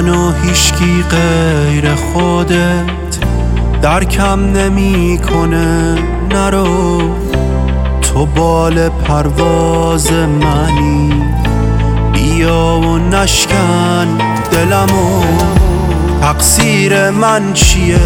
منو هیچکی غیر خودت درکم نمی کنه. نرو، تو بال پرواز منی، بیا و نشکن دلمو. تقصیر من چیه؟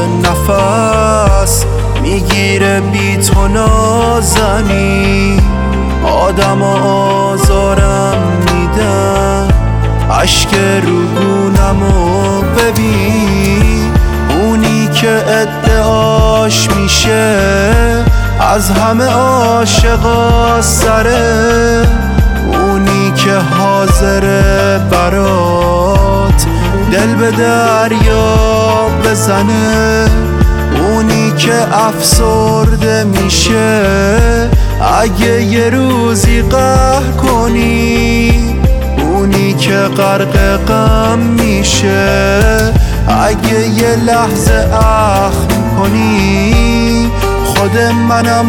نفس میگیره بی تو نازنی. آدم آزارم میدن، عشق روگونمو ببین. اونی که ادعاش میشه از همه عاشقا سره، اونی که حاضره برات دل به دریا بزنه، اونی که افسرده میشه اگه یه روزی قهر کنی، اونی که غرق غم میشه اگه یه لحظه اخم کنی. خود منم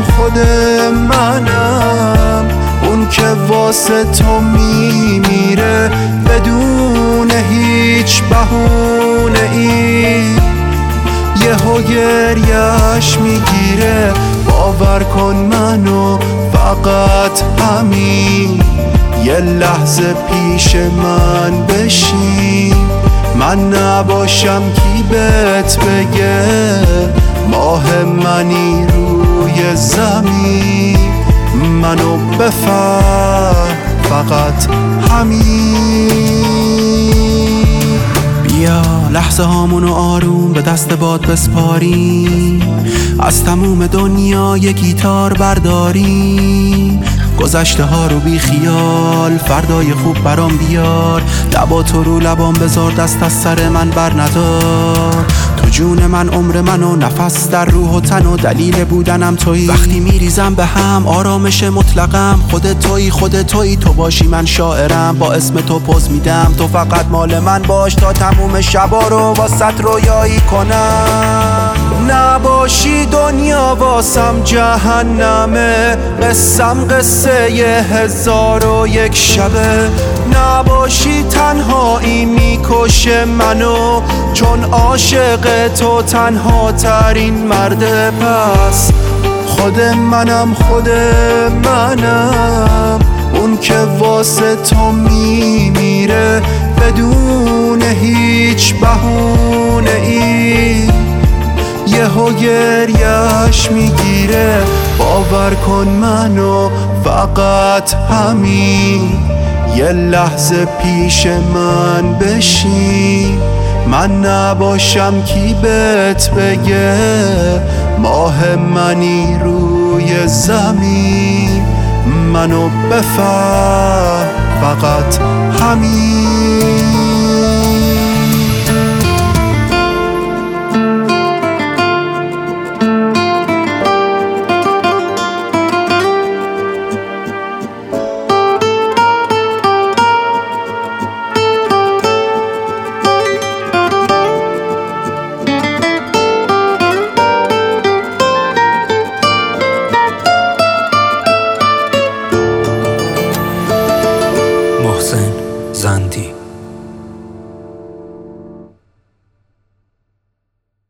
اون که واسه تو میمیره بدون هیچ بهونه ای. یهو گریش میگیره، باور کن منو فقط همین یه لحظه پیش من بشین. من نباشم کی بهت بگه ماه منی روی زمین. منو بفهم فقط همین. بیا لحظه هامونو آروم به دست باد بسپاریم، از تموم دنیا یه گیتار برداریم. گذشته ها رو بی خیال، فردای خوب برام بیار. لبا تو رو لبام بذار، دست از سر من بر ندار. تو جون من، عمر من و نفس در روح و تن و دلیل بودنم تویی. وقتی میریزم به هم آرامش مطلقم، خودت تویی تو باشی من شاعرم. با اسم تو پوز میدم، تو فقط مال من باش تا تموم شبا رو واسط رویایی کنم. نباشی دنیا واسم جهنمه، قصه 1001 شبه. نباشی تنهایی میکشه منو، چون عاشق تو تنها ترین مرده. پس خود منم اون که واسه تو میمیره بدون هیچ بهونه ای. یهو گریش میگیره، باور کن منو فقط همین یه لحظه پیش من بشین. من نباشم کی بهت بگه ماه منی روی زمین. منو بفهم فقط همین. محسن زندی